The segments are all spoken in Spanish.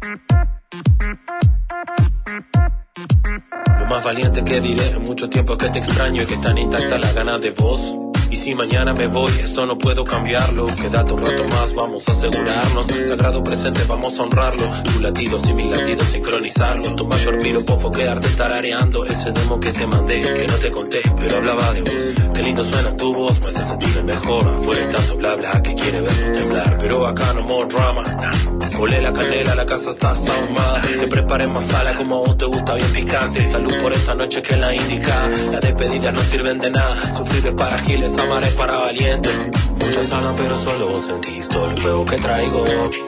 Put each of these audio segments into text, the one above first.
Lo más valiente que diré en mucho tiempo es que te extraño y que están intactas las ganas de vos. Y si mañana me voy, esto no puedo cambiarlo. Quédate un rato más, vamos a asegurarnos. Sagrado presente, vamos a honrarlo. Tu latido y mis latidos, sincronizarlo. Tu mayor piropo fue quedarte tarareando ese demo que te mandé, que no te conté, pero hablaba de vos. Qué lindo suena tu voz, me hace sentir mejor. Afuera hay tanto bla bla que quiere vernos temblar, pero acá no more drama. Olé la canela, la casa está sahumada. Te preparé más sala como a vos te gusta, bien picante. Salud por esta noche que la indica. Las despedidas no sirven de nada. Sufrir es para giles, amar es para valientes. Muchas hablan pero solo vos sentís todo el fuego que traigo.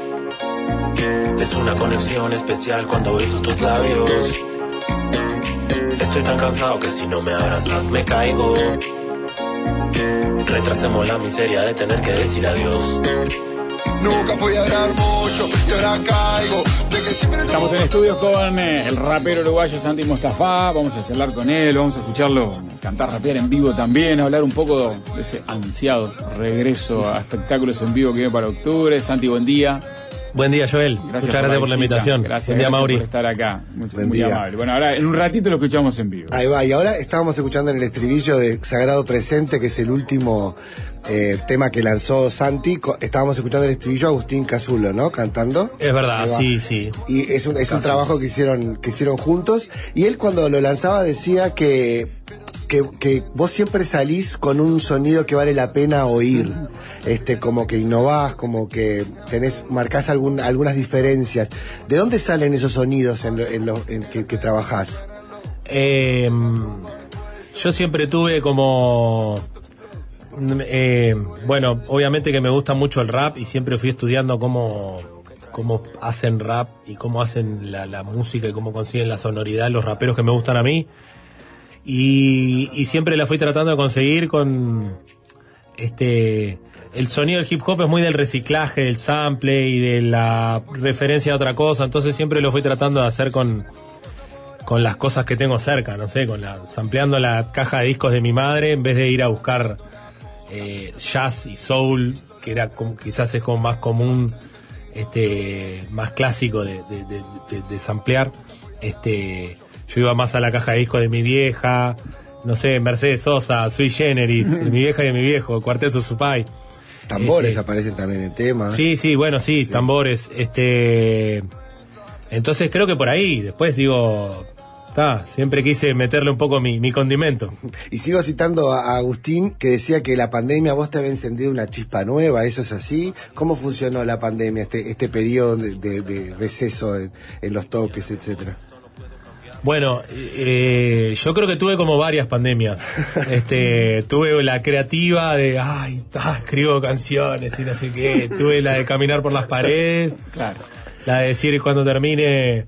Es una conexión especial cuando beso tus labios. Estoy tan cansado que si no me abrazas me caigo. Retrasemos la miseria de tener que decir adiós. Nunca fui a hablar mucho y ahora caigo de que siempre. Estamos en estudios con el rapero uruguayo Santi Mostafa. Vamos a charlar con él, vamos a escucharlo cantar, rapear en vivo también, hablar un poco de ese ansiado regreso a espectáculos en vivo que viene para octubre. Santi, buen día. Buen día, Joel. Muchas gracias por la invitación. Gracias, buen día, Mauri. Por estar acá. Muy amable. Bueno, ahora en un ratito lo escuchamos en vivo. Ahí va, y ahora estábamos escuchando en el estribillo de Sagrado Presente, que es el último tema que lanzó Santi. Estábamos escuchando el estribillo a Agustín Casulo, ¿no? Cantando. Es verdad, sí. Y es un trabajo que hicieron juntos. Y él cuando lo lanzaba decía que vos siempre salís con un sonido que vale la pena oír, como que innovás, como que marcás algunas diferencias. ¿De dónde salen esos sonidos en que trabajás? Yo siempre tuve como bueno, obviamente que me gusta mucho el rap y siempre fui estudiando cómo hacen rap y cómo hacen la música y cómo consiguen la sonoridad los raperos que me gustan a mí. Y siempre la fui tratando de conseguir con el sonido del hip hop es muy del reciclaje, del sample y de la referencia a otra cosa, entonces siempre lo fui tratando de hacer con las cosas que tengo cerca, no sé, sampleando la caja de discos de mi madre en vez de ir a buscar jazz y soul, que era quizás es como más común, más clásico de samplear. Yo iba más a la caja de discos de mi vieja, no sé, Mercedes Sosa, Sui Generis, de mi vieja y de mi viejo, Cuarteto Supay. Tambores aparecen también en tema. Sí, bueno, sí, tambores. Entonces creo que por ahí, después digo, siempre quise meterle un poco mi condimento. Y sigo citando a Agustín, que decía que la pandemia a vos te había encendido una chispa nueva, ¿eso es así? ¿Cómo funcionó la pandemia, este periodo de receso en los toques, etcétera? Bueno, yo creo que tuve como varias pandemias. Tuve la creativa de, escribo canciones y no sé qué. Tuve la de caminar por las paredes. Claro. La de decir cuando termine,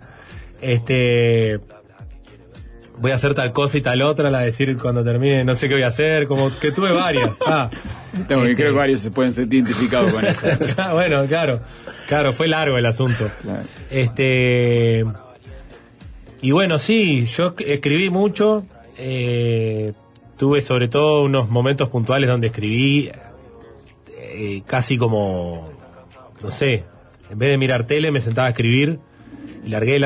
voy a hacer tal cosa y tal otra. La de decir cuando termine, no sé qué voy a hacer. Como que tuve varias. Creo que varios se pueden sentir identificados con eso. Bueno, claro, fue largo el asunto. Claro. Y bueno, sí, yo escribí mucho, tuve sobre todo unos momentos puntuales donde escribí casi como, no sé, en vez de mirar tele me sentaba a escribir, y largué,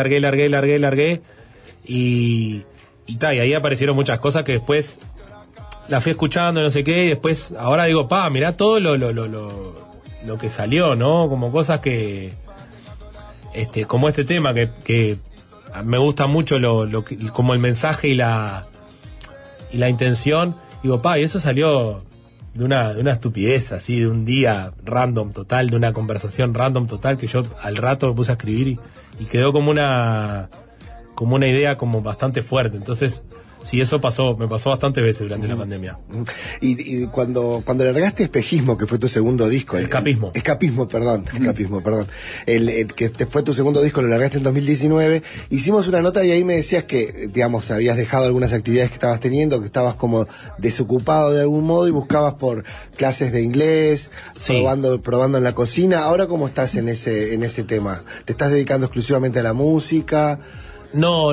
y ahí aparecieron muchas cosas que después las fui escuchando, no sé qué, y después, ahora digo, mirá todo lo que salió, ¿no? Como cosas que, como este tema que me gusta mucho como el mensaje y la intención. Digo, y eso salió de una estupidez así, de un día random total, de una conversación random total, que yo al rato me puse a escribir y quedó como una idea como bastante fuerte. Entonces, sí, eso me pasó bastantes veces durante la pandemia. Y cuando largaste Espejismo, que fue tu segundo disco. Escapismo, perdón. El que fue tu segundo disco, lo largaste en 2019. Hicimos una nota y ahí me decías que, digamos, habías dejado algunas actividades que estabas teniendo, que estabas como desocupado de algún modo y buscabas por clases de inglés, sí, probando en la cocina. Ahora, ¿cómo estás en ese tema? ¿Te estás dedicando exclusivamente a la música? No,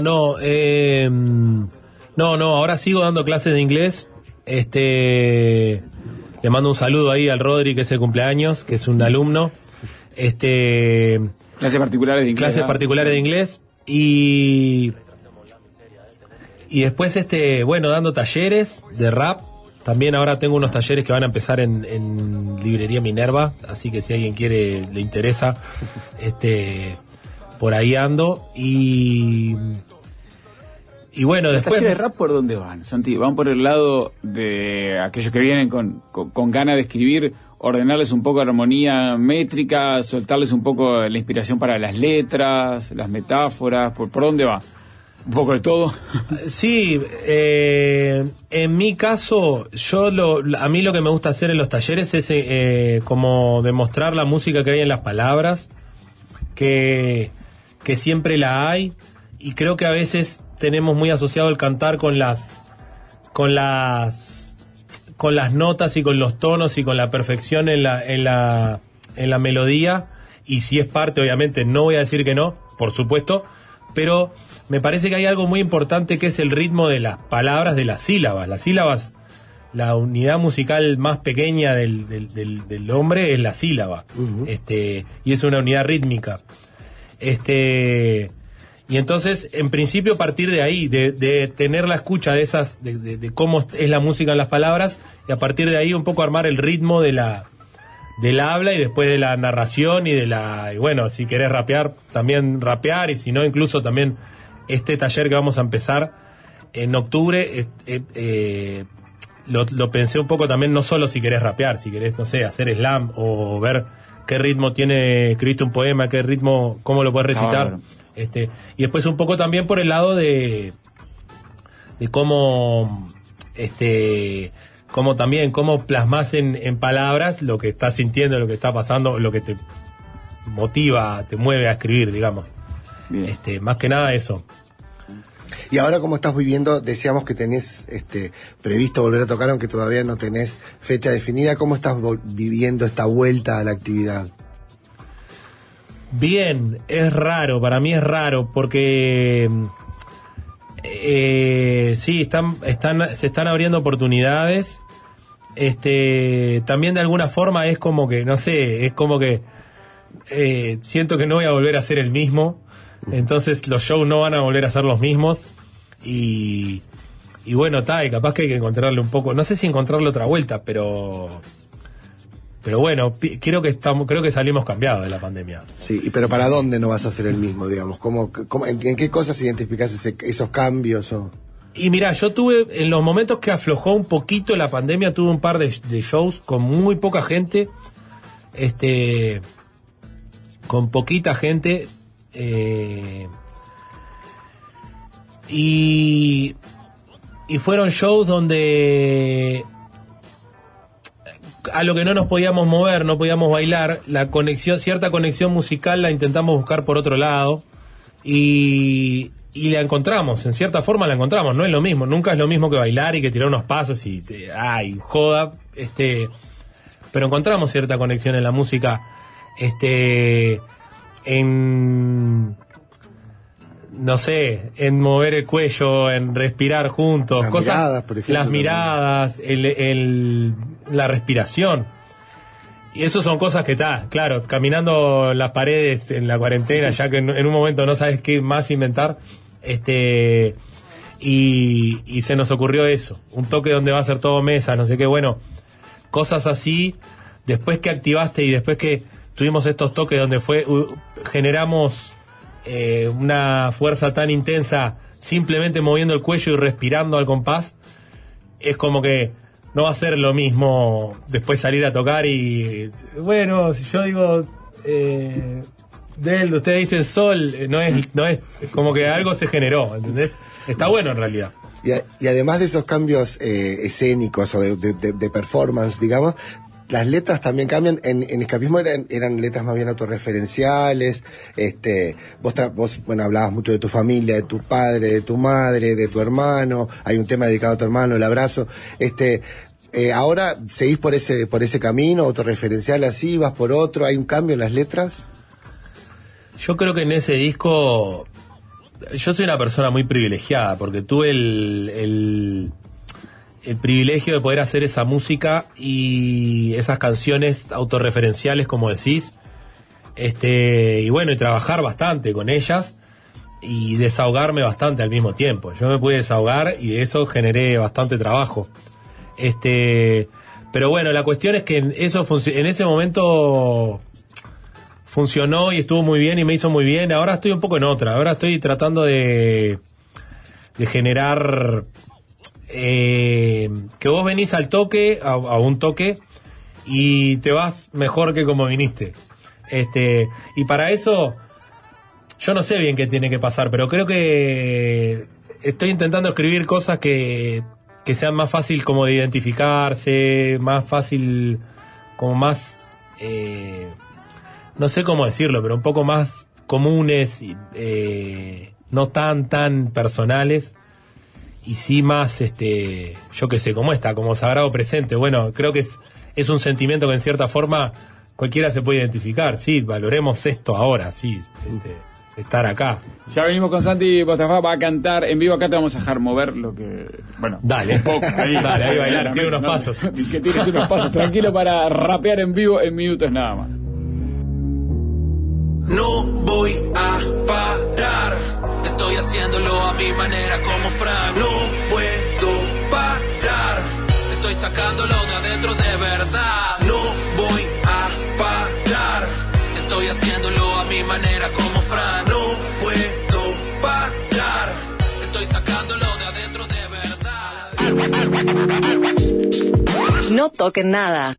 ahora sigo dando clases de inglés. Le mando un saludo ahí al Rodri, que es el cumpleaños, que es un alumno. Clases particulares de inglés. Clases particulares de inglés y después bueno, dando talleres de rap. También ahora tengo unos talleres que van a empezar en Librería Minerva, así que si alguien quiere, le interesa, por ahí ando. Y bueno, ¿Los después... talleres de rap por dónde van, Santi? ¿Van por el lado de aquellos que vienen con ganas de escribir, ordenarles un poco de armonía métrica, soltarles un poco la inspiración para las letras, las metáforas? ¿Por dónde va? ¿Un poco de todo? Sí, en mi caso, a mí lo que me gusta hacer en los talleres es como demostrar la música que hay en las palabras, que siempre la hay, y creo que a veces tenemos muy asociado el cantar con las notas y con los tonos y con la perfección en la melodía, y si es parte, obviamente, no voy a decir que no, por supuesto, pero me parece que hay algo muy importante que es el ritmo de las palabras, de las sílabas. Las sílabas, la unidad musical más pequeña del hombre es la sílaba. Uh-huh. Y es una unidad rítmica. Y entonces, en principio, partir de ahí, de tener la escucha de esas, de cómo es la música en las palabras, y a partir de ahí un poco armar el ritmo del habla, y después de la narración y bueno, si querés rapear, también rapear, y si no, incluso también este taller que vamos a empezar en octubre, lo pensé un poco también, no solo si querés rapear, si querés, no sé, hacer slam o ver qué ritmo tiene, escribiste un poema, qué ritmo, cómo lo puedes recitar. Y después un poco también por el lado de cómo cómo plasmas en palabras lo que estás sintiendo, lo que está pasando, lo que te motiva, te mueve a escribir, digamos. Más que nada eso. Y ahora, ¿cómo estás viviendo? Decíamos que tenés previsto volver a tocar, aunque todavía no tenés fecha definida. ¿Cómo estás viviendo esta vuelta a la actividad? Bien, es raro, para mí es raro, porque sí, se están abriendo oportunidades. También de alguna forma es como que, no sé, es como que siento que no voy a volver a ser el mismo. Entonces los shows no van a volver a ser los mismos, y bueno, y capaz que hay que encontrarle un poco, no sé si encontrarle otra vuelta, pero bueno, creo que salimos cambiados de la pandemia. Sí, pero ¿para dónde no vas a ser el mismo, digamos? ¿En qué cosas identificás esos cambios? Y mira, yo tuve, en los momentos que aflojó un poquito la pandemia, tuve un par de shows con muy poca gente, con poquita gente, y fueron shows donde a lo que no nos podíamos mover, no podíamos bailar, cierta conexión musical la intentamos buscar por otro lado, y la encontramos, en cierta forma la encontramos. No es lo mismo, nunca es lo mismo que bailar y que tirar unos pasos y joda, pero encontramos cierta conexión en la música, no sé, en mover el cuello, en respirar juntos, las miradas, por ejemplo, las miradas, la respiración. Y eso son cosas que claro, caminando las paredes en la cuarentena, ya que en un momento no sabes qué más inventar, y se nos ocurrió eso, un toque donde va a ser todo mesa, no sé qué, bueno, cosas así. Después que activaste y después que tuvimos estos toques donde generamos una fuerza tan intensa simplemente moviendo el cuello y respirando al compás, es como que no va a ser lo mismo después salir a tocar y, bueno, si yo digo ustedes dicen sol, no es como que algo se generó, ¿entendés? Está bueno en realidad. Y además de esos cambios escénicos o de performance, digamos, las letras también cambian. En Escapismo eran letras más bien autorreferenciales. Vos hablabas mucho de tu familia, de tu padre, de tu madre, de tu hermano. Hay un tema dedicado a tu hermano, el abrazo. Ahora seguís por ese camino autorreferencial, así vas por otro. ¿Hay un cambio en las letras? Yo creo que en ese disco yo soy una persona muy privilegiada, porque tuve el privilegio de poder hacer esa música y esas canciones autorreferenciales, como decís, Y bueno, y trabajar bastante con ellas y desahogarme bastante al mismo tiempo. Yo me pude desahogar y de eso generé bastante trabajo. Pero bueno, la cuestión es que en ese momento funcionó y estuvo muy bien y me hizo muy bien. Ahora estoy un poco en otra. Ahora estoy tratando de generar que vos venís al toque, a un toque, y te vas mejor que como viniste. Y para eso yo no sé bien qué tiene que pasar, pero creo que estoy intentando escribir cosas que sean más fácil como de identificarse, más fácil, como más no sé cómo decirlo, pero un poco más comunes, no tan personales, y sí más, yo qué sé, como sagrado presente. Bueno, creo que es un sentimiento que en cierta forma cualquiera se puede identificar. Sí, valoremos esto ahora, sí, estar acá. Ya venimos con Santi Mostafa, va a cantar en vivo. Acá te vamos a dejar mover lo que... Bueno, dale, un poco, ahí bailar, tiene unos pasos. Que tienes unos pasos, tranquilo, para rapear en vivo en minutos nada más. No voy a parar, estoy haciéndolo a mi manera como Frank. No puedo parar, estoy sacándolo de adentro de verdad. No voy a parar, estoy haciéndolo a mi manera como Frank. No puedo parar, estoy sacándolo de adentro de verdad. No toquen nada.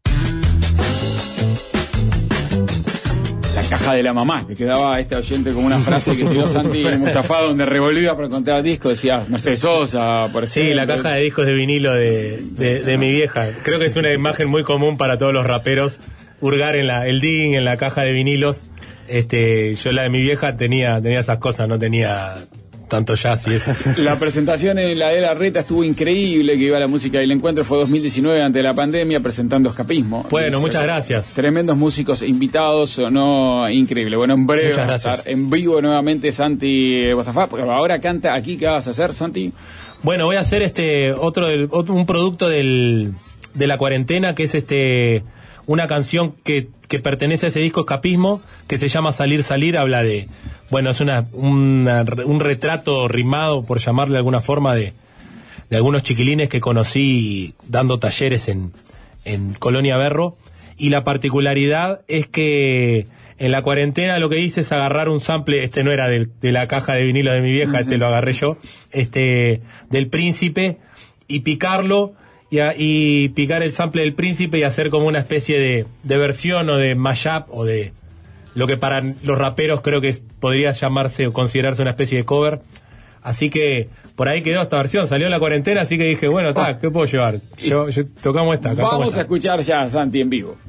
La caja de la mamá, que quedaba a este oyente como una frase que tiró Santi Mostafa, donde revolvía para encontrar discos, decía Mercedes Sosa, por ejemplo. Sí, la caja de discos de vinilo de mi vieja. Creo que es una imagen muy común para todos los raperos, hurgar en el digging, en la caja de vinilos. Yo la de mi vieja tenía esas cosas, no tenía tanto jazz y eso. La presentación en la de la Reta estuvo increíble, que iba la música y el encuentro fue 2019 ante la pandemia, presentando Escapismo. Bueno, muchas gracias. Tremendos músicos invitados, no, increíble. Bueno, en breve muchas va a gracias. estar en vivo nuevamente Santi Mostafa, porque ahora canta aquí. ¿Qué vas a hacer, Santi? Bueno, voy a hacer un producto de la cuarentena, que es una canción que pertenece a ese disco Escapismo, que se llama Salir, Salir. Habla de, bueno, es un retrato rimado, por llamarle de alguna forma, de algunos chiquilines que conocí dando talleres en Colonia Berro. Y la particularidad es que en la cuarentena lo que hice es agarrar un sample, no era de la caja de vinilo de mi vieja, lo agarré yo, del Príncipe, y picarlo, y picar el sample del Príncipe y hacer como una especie de versión o de mashup o de lo que para los raperos creo que podría llamarse o considerarse una especie de cover. Así que por ahí quedó esta versión, salió en la cuarentena, así que dije, bueno, ¿qué puedo llevar? Yo tocamos esta. Vamos a escuchar ya a Santi en vivo.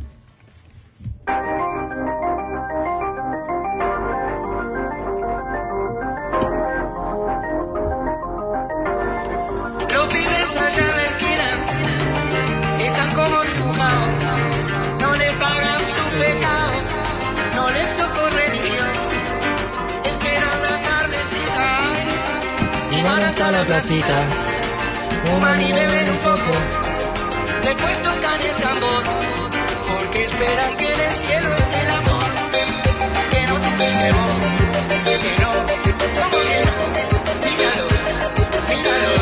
Los pibes allá en la esquina están como dibujados, no les pagan su pecado, no les tocó religión, esperan la tardecita y van hasta la placita, fuman y beben un poco, después tocan el tambor, porque esperan que en el cielo es el amor, que no te dice vos, que no, ¿cómo que no? Míralo.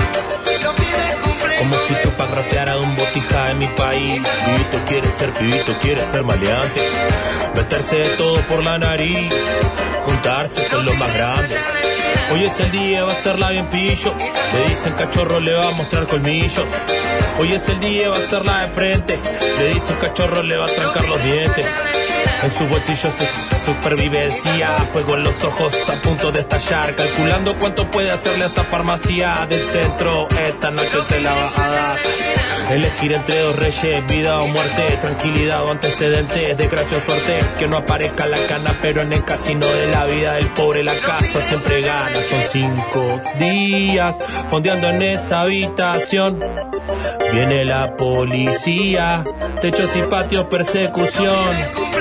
Como fito pa' rapear a un botija en mi país. Pibito quiere ser maleante, meterse de todo por la nariz, juntarse con los más grandes. Hoy es el día, va a hacerla bien pillo. Le dicen cachorro, le va a mostrar colmillos. Hoy es el día, va a hacerla de frente. Le dicen cachorro, le va a trancar los dientes. En sus bolsillos supervivencia, fuego en los ojos a punto de estallar, calculando cuánto puede hacerle a esa farmacia del centro. Esta noche se la va a dar. Elegir entre dos reyes, vida o muerte, tranquilidad o antecedentes, desgracia o suerte. Que no aparezca la cana, pero en el casino de la vida del pobre la casa siempre gana. Son 5 días fondeando en esa habitación. Viene la policía, techos y patios, persecución.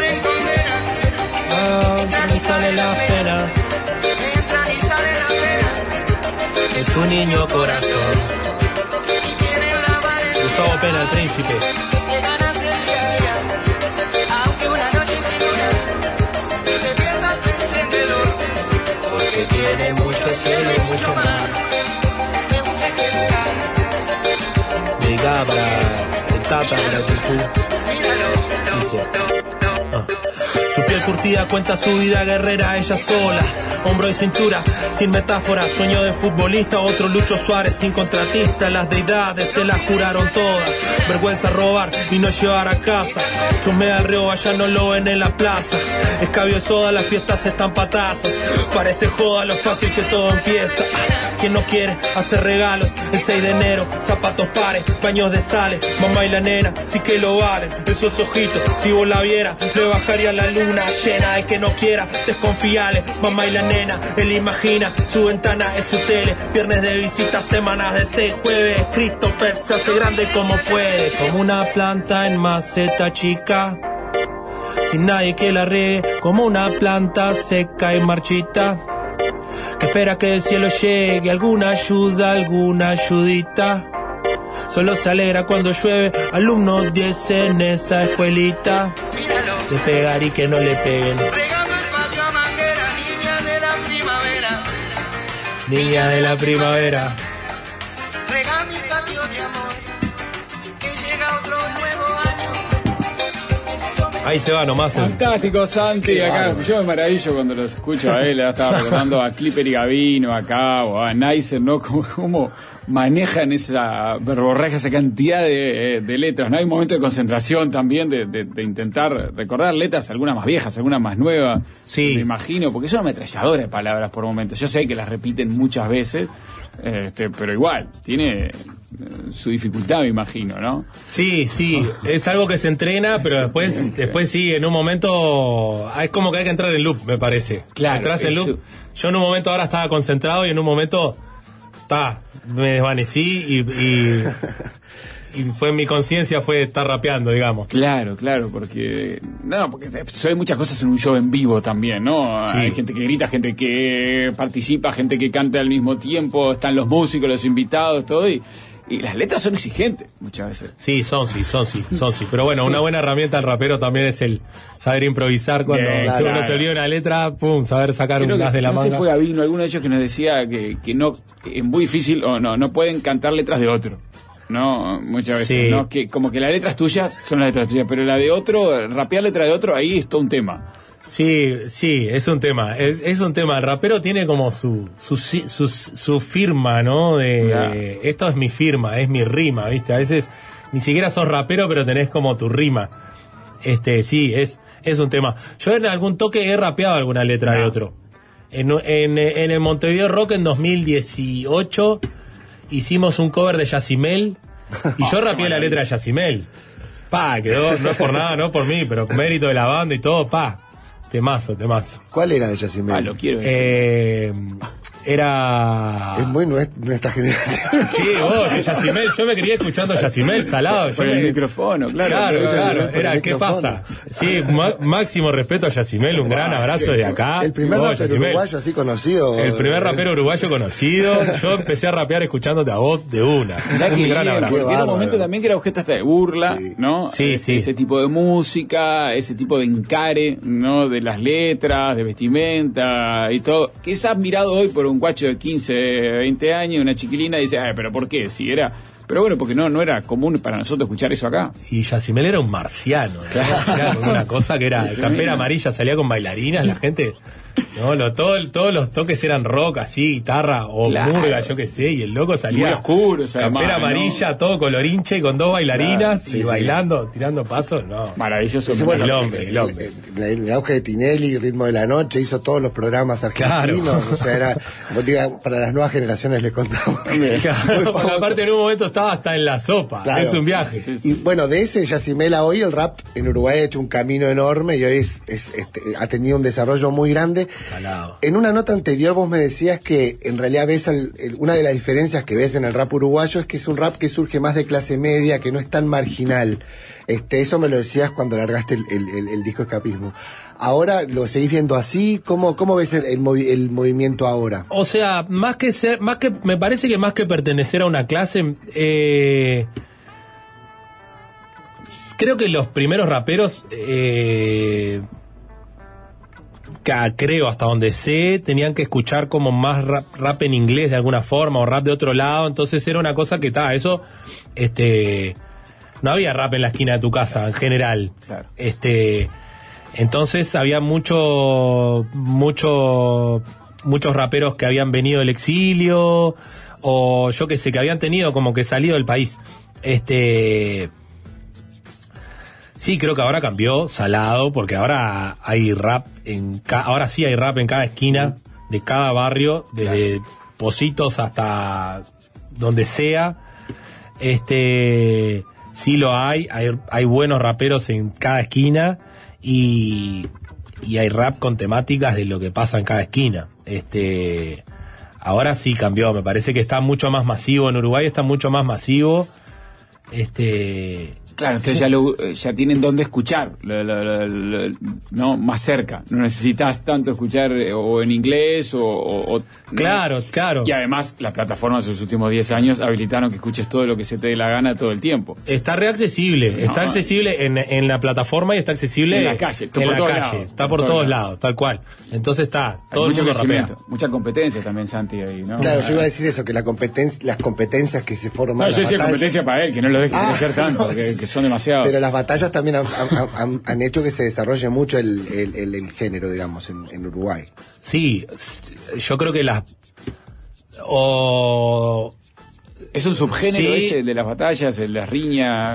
Entran y salen las penas. Es un niño corazón. Gustavo Pena, el Príncipe. Que ganas el día a día, aunque una noche sin luna mucho más. Me gusta ejecutar. Dedicada para el Tata, para el Tufu. Míralo, Dice. Su piel curtida cuenta su vida guerrera, ella sola, hombro y cintura, sin metáfora, sueño de futbolista, otro Lucho Suárez sin contratista, las deidades se las juraron todas, vergüenza robar y no llevar a casa, chumea al río, allá no lo ven en la plaza, escabio y soda, las fiestas están patazas, parece joda lo fácil que todo empieza, quien no quiere hacer regalos, el 6 de enero, zapatos pares, baños de sales, mamá y la nena, sí que lo valen, esos ojitos, si vos la vieras, le bajaría la luna llena, el que no quiera, desconfiale, mamá y la nena, él imagina, su ventana es su tele, viernes de visita, semanas de 6 jueves, Christopher se hace grande como puede, como una planta en maceta chica, sin nadie que la riegue, como una planta seca y marchita, que espera que del cielo llegue alguna ayuda, alguna ayudita. Solo se alegra cuando llueve, alumno 10 en esa escuelita. míralo. De pegar y que no le peguen. Regando el patio a manguera, niña de la primavera. Niña de la primavera. Rega mi patio de amor, que llega otro nuevo año. Ese sombrero Ahí se va nomás. Fantástico, Santi. Acá yo me maravillo cuando los escucho a él. Estaba recordando a Clipper y Gavino acá, o a Neisser, ¿no? Cómo manejan esa verborraja, esa cantidad de letras, ¿no? Hay un momento de concentración también de intentar recordar letras, algunas más viejas, algunas más nuevas. Sí. Me imagino, porque es una ametralladora de palabras por momentos. Yo sé que las repiten muchas veces, pero igual, tiene su dificultad, me imagino, ¿no? Sí, sí, es algo que se entrena, pero después sí, en un momento es como que hay que entrar en loop, me parece. Claro, entras en loop. Yo en un momento ahora estaba concentrado y en un momento me desvanecí y fue mi conciencia fue estar rapeando, digamos. Claro, porque suceden muchas cosas en un show en vivo también, ¿no? Sí. Hay gente que grita, gente que participa, gente que canta al mismo tiempo, están los músicos, los invitados, todo, y las letras son exigentes muchas veces. Sí, son sí. Pero bueno, una buena herramienta del rapero también es el saber improvisar cuando uno se olvida una letra, pum, saber sacar Creo un gas de la no manga. sé, fue Gavino, alguno de ellos que nos decía que no, es muy difícil, o no pueden cantar letras de otro. No, muchas veces, Sí. ¿no? Que como que las letras tuyas son las letras tuyas, pero la de otro, rapear letra de otro, ahí es todo un tema. Sí, es un tema. Es un tema. El rapero tiene como su firma, ¿no? Esto es mi firma, es mi rima, ¿viste? A veces ni siquiera sos rapero, pero tenés como tu rima. Sí, es un tema. Yo en algún toque he rapeado alguna letra de otro. En el Montevideo Rock en 2018 hicimos un cover de Yacimel y yo rapeé la letra de Yacimel. Quedó, no es por nada, no por mí, pero mérito de la banda y todo, Temazo. ¿Cuál era de Yacimel? Lo quiero decir. Era... Es muy nuestra generación. Sí, Yacimel, yo me quería escuchando Yacimel, salado. Por el micrófono, claro. Claro, por el era, ¿qué micrófono. pasa? Sí, máximo respeto a Yacimel, un gran abrazo de acá. El primer rapero Yacimel. uruguayo así conocido. El primer rapero uruguayo conocido. Yo empecé a rapear escuchándote a vos de una. Mirá que Un gran bien, abrazo. porque era un momento también que era objeto hasta de burla, Sí. ¿no? Sí. Ese tipo de música, ese tipo de encare, ¿no? De las letras, de vestimenta y todo. Que es admirado hoy por un guacho de 15, 20 años, una chiquilina, y dice, pero ¿por qué? Si era... Pero bueno, porque no era común para nosotros escuchar eso acá. Y Yacimel era un marciano, ¿no? Era como una cosa que era campera amarilla, salía con bailarinas, la gente... No, todos los toques eran rock, así, guitarra o Claro. murga, yo qué sé, y el loco salía Muy oscuros, además, campera ¿no? amarilla, todo colorinche, con dos bailarinas Claro, sí, y sí. bailando, tirando pasos, no. Maravilloso. Sí, bueno, El hombre. El auge de Tinelli, Ritmo de la Noche, hizo todos los programas argentinos. Claro. O sea, era, para las nuevas generaciones les contamos. Claro, porque aparte en un momento estaba hasta en la sopa, Claro. es un viaje. Sí, sí. Y bueno, de ese Yacimel a hoy, el rap en Uruguay ha hecho un camino enorme y hoy ha tenido un desarrollo muy grande. Salado. En una nota anterior vos me decías que en realidad ves una de las diferencias que ves en el rap uruguayo es que es un rap que surge más de clase media, que no es tan marginal. Eso me lo decías cuando largaste el disco Escapismo. Ahora, ¿lo seguís viendo así? ¿Cómo ves el movimiento ahora? O sea, me parece que más que pertenecer a una clase, creo que los primeros raperos creo, hasta donde sé, tenían que escuchar como más rap en inglés de alguna forma, o rap de otro lado, entonces era una cosa que eso, no había rap en la esquina de tu casa, en general. Claro. Entonces había muchos raperos que habían venido del exilio, o yo que sé, que habían tenido como que salido del país. Sí, creo que ahora cambió, salado, porque ahora hay rap ahora sí hay rap en cada esquina de cada barrio, desde Pocitos hasta donde sea. Sí lo hay buenos raperos en cada esquina y hay rap con temáticas de lo que pasa en cada esquina. Ahora sí cambió, me parece que está mucho más masivo en Uruguay, está mucho más masivo. Claro, entonces ya tienen dónde escuchar, no más cerca. No necesitas tanto escuchar o en inglés o claro. Y además las plataformas en los últimos 10 años habilitaron que escuches todo lo que se te dé la gana todo el tiempo. Está reaccesible, está accesible en la plataforma y está accesible en la calle. Está por todos lados, tal cual. Entonces todo el mundo rapea. Mucha competencia también, Santi, ahí, ¿no? Claro, yo iba a decir eso, que las competencias que se forman. No, yo decía competencia para él, que no lo deje crecer tanto, que son demasiado. Pero las batallas también han hecho que se desarrolle mucho el género, digamos, en Uruguay. Sí, yo creo que es un subgénero ese, el de las batallas, el de las riñas.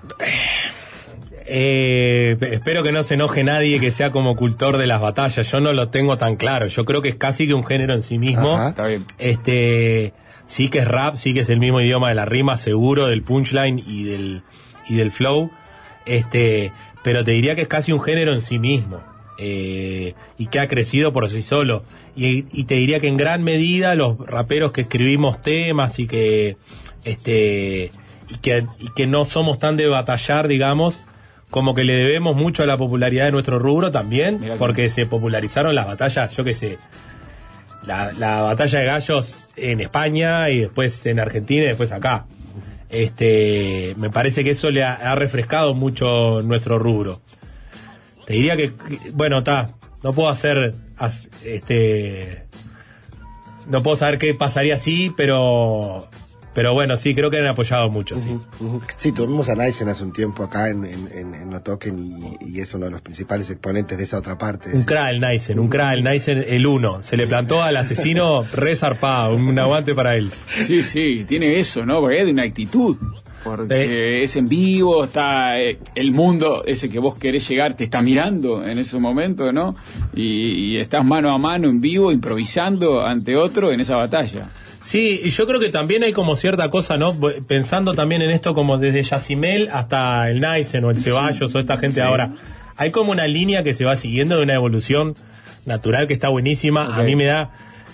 Espero que no se enoje nadie que sea como cultor de las batallas. Yo no lo tengo tan claro. Yo creo que es casi que un género en sí mismo. Ajá. Está bien. Sí que es rap, sí que es el mismo idioma de la rima, seguro, del punchline y del flow. Pero te diría que es casi un género en sí mismo. Y que ha crecido por sí solo. Y te diría que en gran medida los raperos que escribimos temas y que no somos tan de batallar, digamos, como que le debemos mucho a la popularidad de nuestro rubro también, porque se popularizaron las batallas, yo qué sé, la batalla de gallos en España y después en Argentina y después acá. Me parece que eso le ha refrescado mucho nuestro rubro. Te diría que, bueno, no puedo no puedo saber qué pasaría así, pero bueno, sí, creo que han apoyado mucho, sí. Sí, tuvimos a Naisen hace un tiempo acá en No Toquen y es uno de los principales exponentes de esa otra parte. Un crack el Naisen, el 1. Se le plantó al asesino re zarpado, un aguante para él. Sí, tiene eso, ¿no? Porque es de una actitud. Porque es en vivo, está el mundo ese que vos querés llegar, te está mirando en ese momento, ¿no? Y estás mano a mano en vivo, improvisando ante otro en esa batalla. Sí, y yo creo que también hay como cierta cosa, ¿no? Pensando también en esto como desde Yacimel hasta el Naisen o el Ceballos o esta gente ahora. Hay como una línea que se va siguiendo de una evolución natural que está buenísima. Okay. A mí me da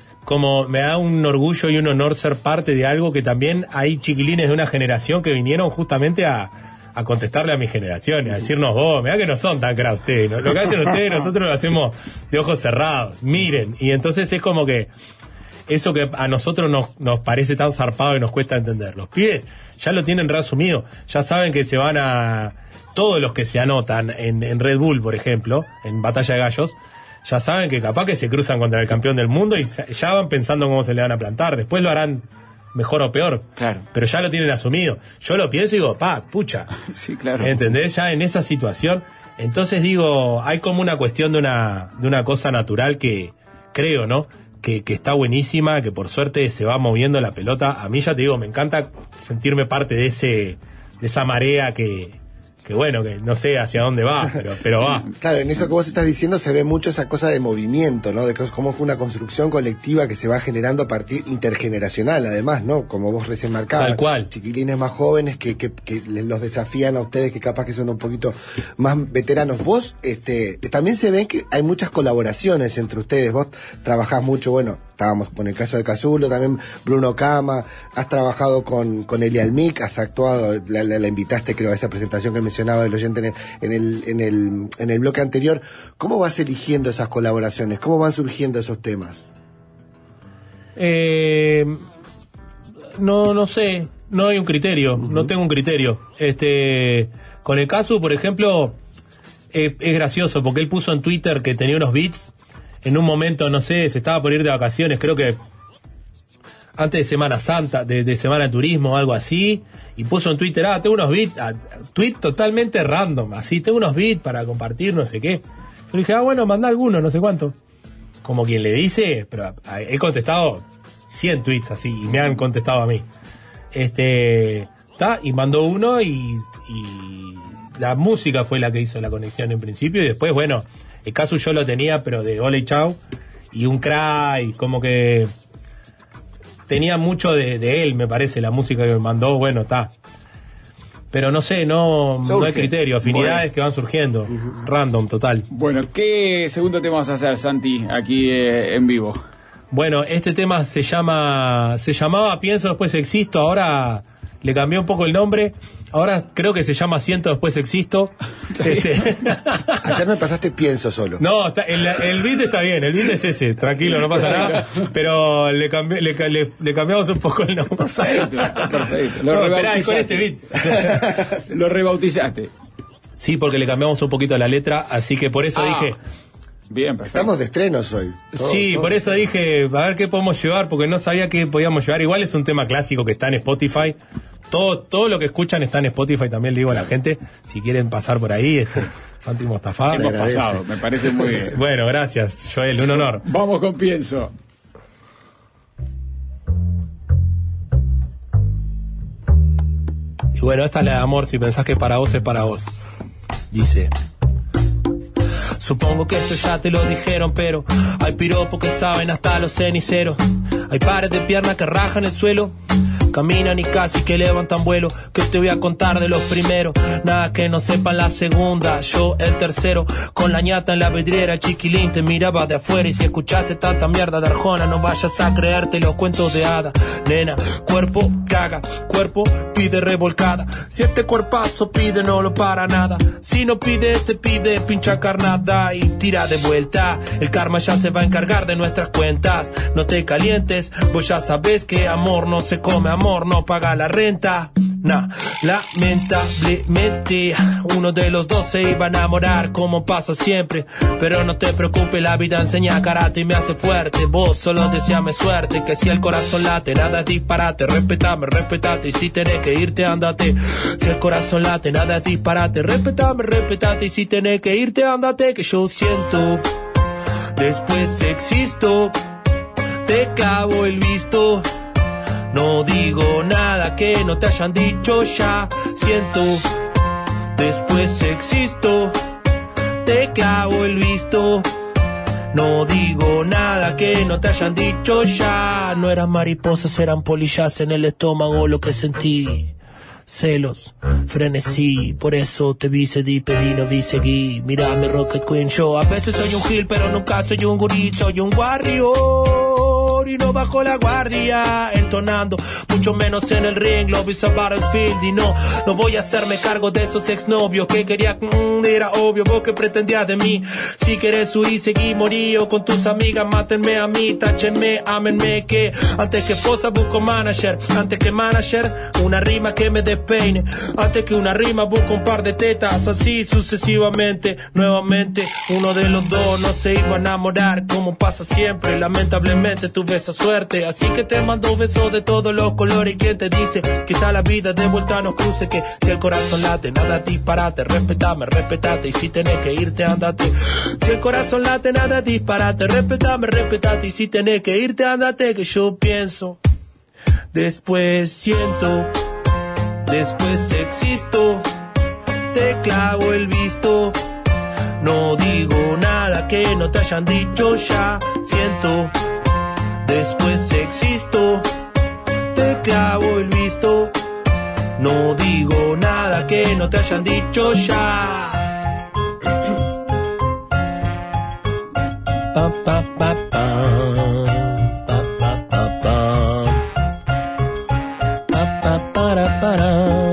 un orgullo y un honor ser parte de algo que también hay chiquilines de una generación que vinieron justamente a contestarle a mi generación, a decirnos, mirá que no son tan cra ustedes, ¿no? Lo que hacen ustedes nosotros lo hacemos de ojos cerrados, miren. Y entonces es como que eso que a nosotros nos parece tan zarpado y nos cuesta entender. Los pibes ya lo tienen reasumido, ya saben que se van todos los que se anotan en Red Bull, por ejemplo, en Batalla de Gallos, ya saben que capaz que se cruzan contra el campeón del mundo y ya van pensando cómo se le van a plantar. Después lo harán mejor o peor. Claro. Pero ya lo tienen asumido. Yo lo pienso y digo, pucha. Sí, claro. ¿Entendés? Ya en esa situación. Entonces digo, hay como una cuestión de una cosa natural que creo, ¿no? Que está buenísima, que por suerte se va moviendo la pelota. A mí ya te digo, me encanta sentirme parte de esa marea que bueno, que no sé hacia dónde va, pero va. Claro, en eso que vos estás diciendo se ve mucho esa cosa de movimiento, ¿no? De cómo es una construcción colectiva que se va generando a partir intergeneracional, además, ¿no? Como vos recién marcabas. Tal cual. Chiquilines más jóvenes que los desafían a ustedes, que capaz que son un poquito más veteranos. Vos, también se ven que hay muchas colaboraciones entre ustedes. Vos trabajás mucho, bueno, estábamos con el caso de Casulo, también Bruno Cama, has trabajado con Eli Almic, has actuado, la invitaste creo a esa presentación que mencionaba el oyente en el bloque anterior. ¿Cómo vas eligiendo esas colaboraciones? ¿Cómo van surgiendo esos temas? No sé, no hay un criterio, no tengo un criterio. Con el caso, por ejemplo, es gracioso porque él puso en Twitter que tenía unos beats en un momento, no sé, se estaba por ir de vacaciones, creo que antes de Semana Santa, de Semana de Turismo o algo así, y puso en Twitter, tengo unos beats, tweet totalmente random, así, tengo unos beats para compartir, no sé qué. Yo le dije, bueno, mandá alguno, no sé cuánto. Como quien le dice, pero he contestado 100 tweets así, y me han contestado a mí. Y mandó uno y la música fue la que hizo la conexión en principio, y después, bueno, el caso yo lo tenía, pero de Ole y Chau, y un cry, como que tenía mucho de él, me parece, la música que me mandó, bueno, está. Pero no sé, no hay criterio, afinidades que van surgiendo, random, total. Bueno, ¿qué segundo tema vas a hacer, Santi, aquí en vivo? Bueno, este tema se llamaba Pienso Después Existo, ahora le cambié un poco el nombre, ahora creo que se llama Siento Después Existo. Ayer me pasaste Pienso solo. No, el beat está bien, el beat es ese, tranquilo, no pasa nada, pero le cambiamos un poco el nombre. Perfecto. Lo rebautizaste con este beat. Lo rebautizaste. Sí, porque le cambiamos un poquito la letra, así que por eso dije... Bien, perfecto. Estamos de estrenos hoy. Sí, por eso dije, a ver qué podemos llevar, porque no sabía qué podíamos llevar. Igual es un tema clásico que está en Spotify. Todo lo que escuchan está en Spotify, también le digo a la gente, si quieren pasar por ahí, Santi Mostafa. Hemos pasado, me parece muy bien. Bueno, gracias, Joel, un honor. Vamos con Pienso. Y bueno, esta es la de amor, si pensás que para vos es para vos. Dice... Supongo que esto ya te lo dijeron, pero hay piropos que saben hasta los ceniceros. Hay pares de piernas que rajan el suelo, caminan y casi que levantan vuelo. Que te voy a contar de los primeros, nada que no sepan la segunda. Yo el tercero, con la ñata en la vidriera, chiquilín te miraba de afuera. Y si escuchaste tanta mierda de Arjona, no vayas a creerte los cuentos de hada. Nena, cuerpo caga, cuerpo pide revolcada. Si este cuerpazo pide no lo para nada. Si no pide te pide pincha carnada y tira de vuelta. El karma ya se va a encargar de nuestras cuentas. No te calientes, vos ya sabes que amor no se come, amor no paga la renta. Nah, lamentablemente uno de los dos se iba a enamorar, como pasa siempre. Pero no te preocupes, la vida enseña karate y me hace fuerte. Vos solo deseame suerte, que si el corazón late, nada es disparate. Respetame, respetate, y si tenés que irte, ándate. Si el corazón late, nada es disparate. Respetame, respetate, y si tenés que irte, ándate. Que yo siento, después existo, te clavo el visto. No digo nada que no te hayan dicho ya. Siento, después existo, te clavo el visto. No digo nada que no te hayan dicho ya. No eran mariposas, eran polillas en el estómago lo que sentí. Celos, frenesí, por eso te vi, cedí, pedí, no vi, seguí. Mírame, Rocket Queen, yo a veces soy un gil, pero nunca soy un gurí, soy un warrior. Y no bajo la guardia, entonando, mucho menos en el ring, love is a battlefield. Y no voy a hacerme cargo de esos exnovios que quería, era obvio, vos que pretendías de mí. Si querés huir, seguí, morí, o con tus amigas, mátenme a mí, táchenme, ámenme, que antes que esposa busco manager, antes que manager, una rima que me despeine, antes que una rima busco un par de tetas, así sucesivamente. Nuevamente, uno de los dos no se iba a enamorar, como pasa siempre, lamentablemente tuve esa suerte, así que te mando besos de todos los colores. Y quien te dice, quizá la vida de vuelta nos cruce, que si el corazón late, nada disparate. Respetame, respetate, y si tenés que irte, ándate. Si el corazón late, nada disparate. Respetame, respetate, y si tenés que irte, ándate. Que yo pienso, después siento, después existo, te clavo el visto. No digo nada que no te hayan dicho ya. Siento, después existo, te clavo el visto. No digo nada que no te hayan dicho ya. Pa, pa, pa, pa. Pa, pa, pa, pa. Pa, pa, para, para.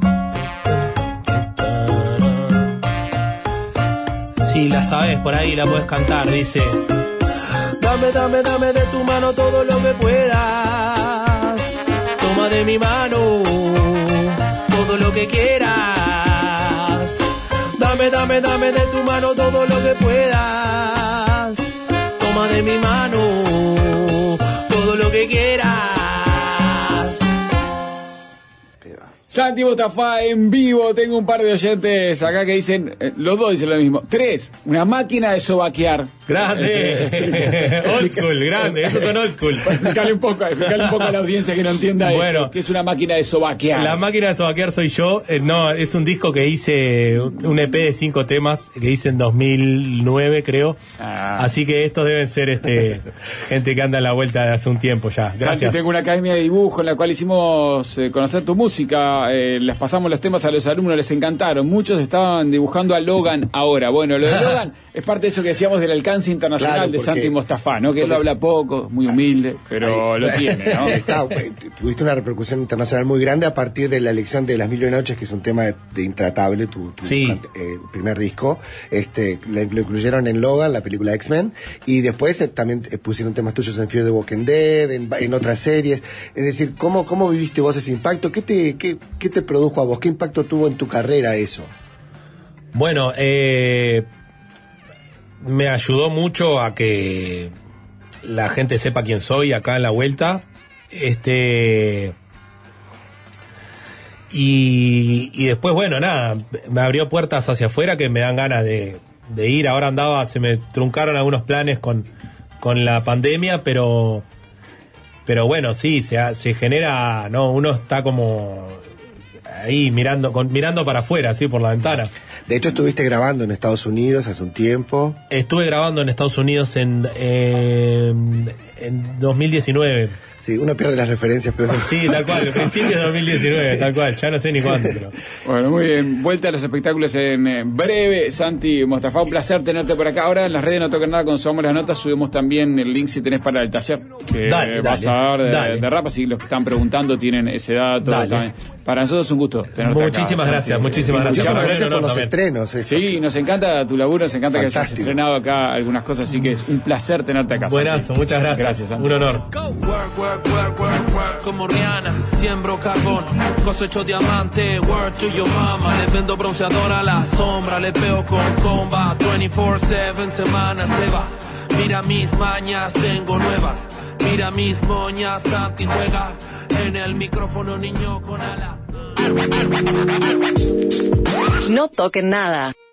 Si la sabes, por ahí la puedes cantar, dice: dame, dame, dame de tu mano todo lo que puedas. Toma de mi mano todo lo que quieras. Dame, dame, dame de tu mano todo lo que puedas. Santi Mostafa en vivo. Tengo un par de oyentes acá que dicen, los dos dicen lo mismo. 3, una máquina de sobaquear. Grande. Old school, grande. Esos son old school. Explicarle un poco a la audiencia que no entienda bueno, que es una máquina de sobaquear. La máquina de sobaquear soy yo. No, es un disco que hice, un EP de 5 temas que hice en 2009, creo. Así que estos deben ser gente que anda en la vuelta de hace un tiempo ya. Gracias. Santi, tengo una academia de dibujo en la cual hicimos conocer tu música. Les pasamos los temas a los alumnos, les encantaron. Muchos estaban dibujando a Logan ahora. Bueno, lo de Logan es parte de eso que decíamos del alcance internacional, claro, de Santi Mostafa, ¿no? Que él habla poco, muy humilde, pero lo tiene, ¿no? Tuviste una repercusión internacional muy grande a partir de la elección de Las Mil y Una Noches, que es un tema de Intratable, tu primer disco. Lo incluyeron en Logan, la película X-Men, y después también pusieron temas tuyos en Fear the Walking Dead, en otras series. Es decir, ¿cómo viviste vos ese impacto? ¿Qué te produjo a vos? ¿Qué impacto tuvo en tu carrera eso? Bueno, me ayudó mucho a que la gente sepa quién soy acá en la vuelta. Y después, bueno, nada, me abrió puertas hacia afuera que me dan ganas de ir. Ahora se me truncaron algunos planes con la pandemia, pero bueno, sí, se genera, ¿no? Uno está como ahí mirando para afuera, así por la ventana. De hecho, estuviste grabando en Estados Unidos hace un tiempo. Estuve grabando en Estados Unidos en 2019. Sí, uno pierde las referencias, pero... Sí, tal cual, principios de 2019, tal cual, ya no sé ni cuándo. Pero... Bueno, muy bien, vuelta a los espectáculos en breve. Santi Mostafa, un placer tenerte por acá. Ahora en las redes No Toquen Nada, cuando subamos las notas, subimos también el link si tenés para el taller que vas a dar de rap, así los que están preguntando tienen ese dato. Para nosotros es un gusto tenerte muchísimas acá. Gracias, muchísimas gracias. Muchísimas gracias por los estrenos. Sí, nos encanta tu laburo, nos encanta que hayas estrenado acá algunas cosas, así que es un placer tenerte acá. Buenazo, Santi. muchas gracias. Gracias, Santi. Un honor. Como Rihanna, siembro carbón, cosecho diamante, word to your mama. Le vendo bronceador a la sombra, le pego con comba, 24/7, semana se va. Mira mis mañas, tengo nuevas. Mira mis moñas, Santi juega en el micrófono, niño con alas. No toquen nada.